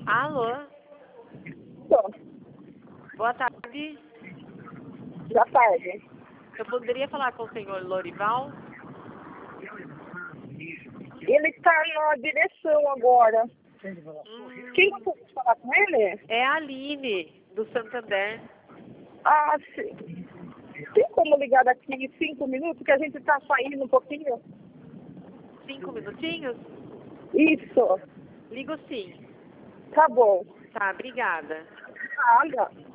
Alô? Tô. Boa tarde. Já tarde. Eu poderia falar com o senhor Lorival? Ele está na direção agora. Quem você pode falar com ele? É a Aline, do Santander. Ah, sim. Tem como ligar daqui em 5 minutos, que a gente está saindo um pouquinho? 5 minutinhos? Isso. Ligo sim. Tá bom. Tá, obrigada. Nada.